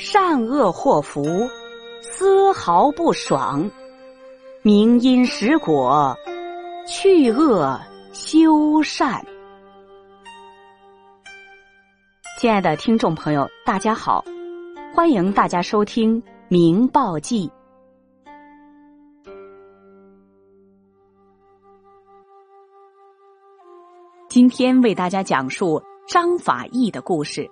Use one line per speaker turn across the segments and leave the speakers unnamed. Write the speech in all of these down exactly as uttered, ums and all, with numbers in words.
善恶祸福，丝毫不爽。明因实果，去恶修善。亲爱的听众朋友，大家好，欢迎大家收听《明报记》。今天为大家讲述张法义的故事。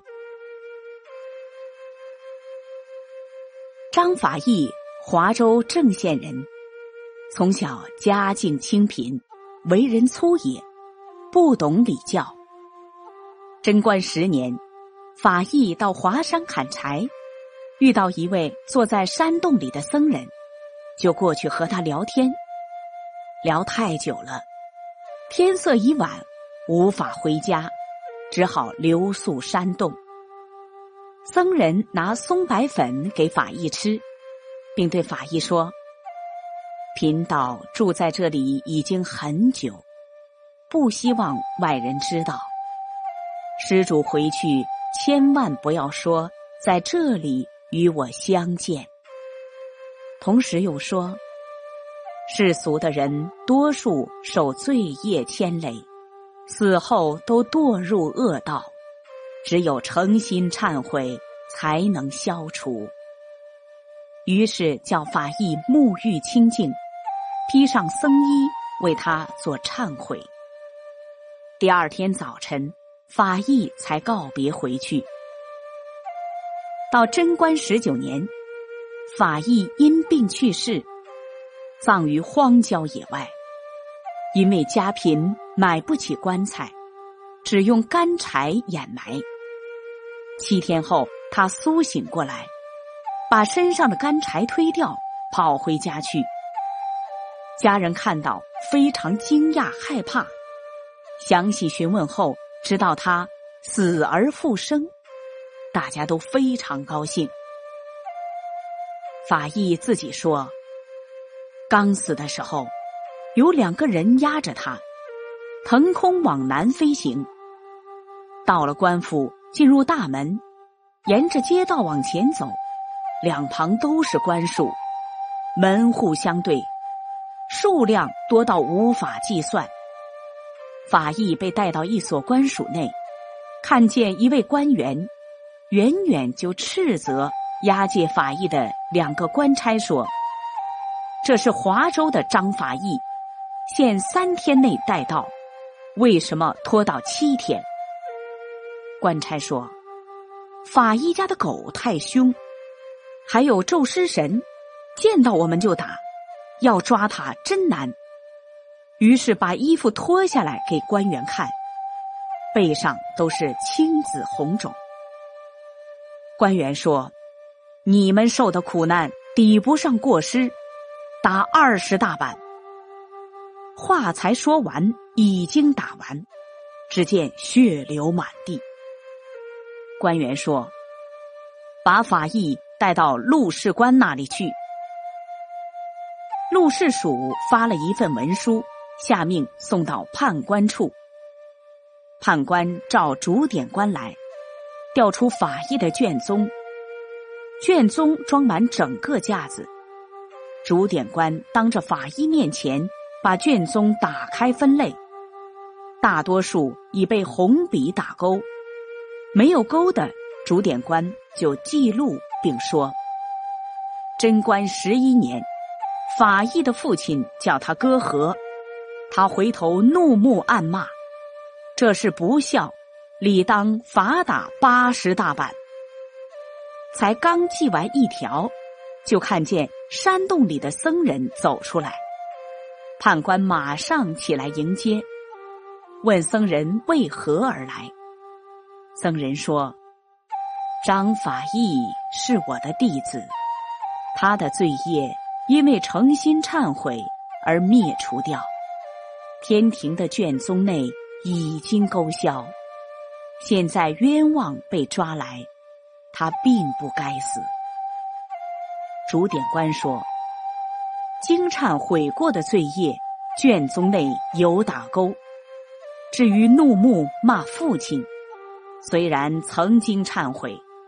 张法义，华州郑县人，从小家境清贫，为人粗野，不懂礼教。贞观十年，法义到华山砍柴，遇到一位坐在山洞里的僧人，就过去和他聊天。聊太久了，天色已晚，无法回家，只好留宿山洞。僧人拿松柏粉给法义吃，并对法义说：贫道住在这里已经很久，不希望外人知道。施主回去千万不要说在这里与我相见。同时又说，世俗的人多数受罪业牵累，死后都堕入恶道，只有诚心忏悔才能消除。于是叫法义沐浴清净，披上僧衣为他做忏悔。第二天早晨，法义才告别回去。到贞观十九年，法义因病去世，葬于荒郊野外。因为家贫，买不起棺材，只用干柴掩埋。七天后，他苏醒过来，把身上的干柴推掉，跑回家去。家人看到非常惊讶害怕，详细询问后知道他死而复生，大家都非常高兴。法义自己说，刚死的时候有两个人压着他，腾空往南飞行。到了官府，进入大门，沿着街道往前走，两旁都是官署，门户相对，数量多到无法计算。法义被带到一所官署内，看见一位官员，远远就斥责押解法义的两个官差说，这是华州的张法义，限三天内带到，为什么拖到七天？官差说，法义家的狗太凶，还有咒尸神，见到我们就打，要抓他真难。于是把衣服脱下来给官员看，背上都是青紫红肿。官员说，你们受的苦难抵不上过失，打二十大板。话才说完，已经打完，只见血流满地。官员说，把法义带到录事官那里去。录事署发了一份文书，下命送到判官处。判官召主典官来，调出法义的卷宗，卷宗装满整个架子。主典官当着法医面前把卷宗打开分类，大多数已被红笔打勾，没有勾的主典官就记录并说，贞观十一年，法义的父亲叫他割禾，他回头怒目暗骂，这是不孝，理当罚打八十大板。才刚记完一条，就看见山洞里的僧人走出来，判官马上起来迎接，问僧人为何而来。僧人说，张法义是我的弟子，他的罪业因为诚心忏悔而灭除掉，天庭的卷宗内已经勾销，现在冤枉被抓来，他并不该死。主典官说，经忏悔过的罪业，卷宗内有打勾。至于怒目骂父亲，虽然曾经忏悔，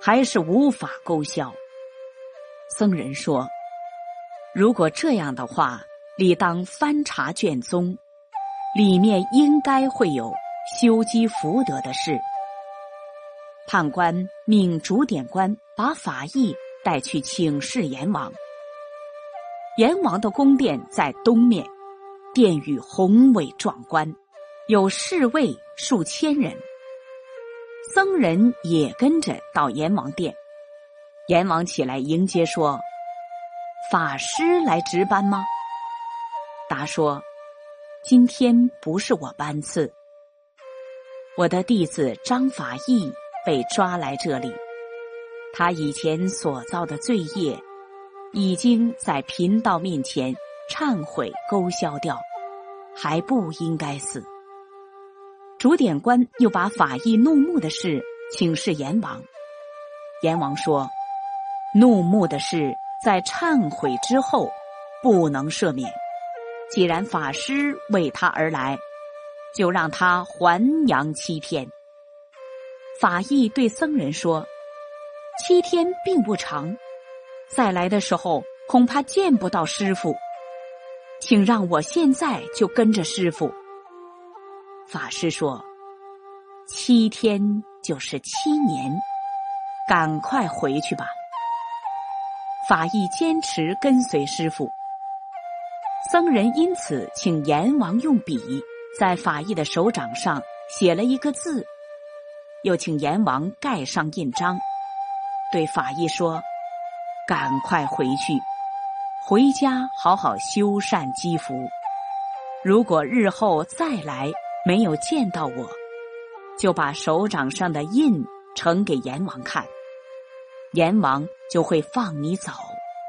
还是无法勾销。僧人说，如果这样的话，理当翻查卷宗，里面应该会有修积福德的事。判官命主典官把法义带去请示阎王。阎王的宫殿在东面，殿宇宏伟壮观，有侍卫数千人。僧人也跟着到阎王殿，阎王起来迎接说，法师来值班吗？答说，今天不是我班次，我的弟子张法义被抓来这里，他以前所造的罪业已经在贫道面前忏悔勾销掉，还不应该死。主典官又把法义怒目的事请示阎王。阎王说，怒目的事在忏悔之后不能赦免，既然法师为他而来，就让他还阳七天。法义对僧人说，七天并不长，再来的时候恐怕见不到师父，请让我现在就跟着师父。法师说，七天就是七年，赶快回去吧。法义坚持跟随师父。僧人因此请阎王用笔在法义的手掌上写了一个字，又请阎王盖上印章，对法义说，赶快回去，回家好好修善积福，如果日后再来没有见到我，就把手掌上的印呈给阎王看，阎王就会放你走。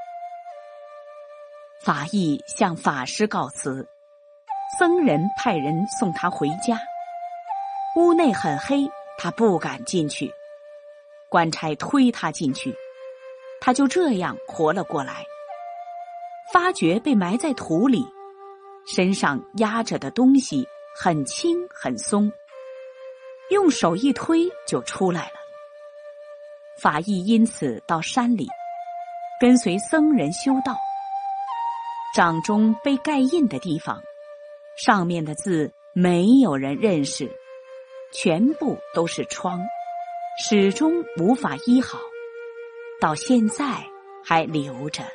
法义向法师告辞，僧人派人送他回家。屋内很黑，他不敢进去，官差推他进去，他就这样活了过来。发觉被埋在土里，身上压着的东西很轻很松，用手一推就出来了。法义因此到山里跟随僧人修道。掌中被盖印的地方，上面的字没有人认识，全部都是疮，始终无法医好，到现在还留着。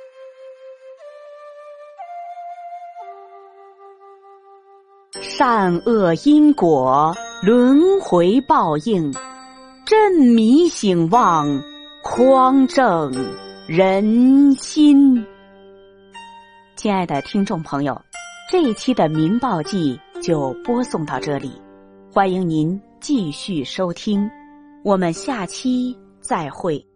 善恶因果，轮回报应，振迷醒望，匡正人心。亲爱的听众朋友，这一期的《明报记》就播送到这里，欢迎您继续收听，我们下期再会。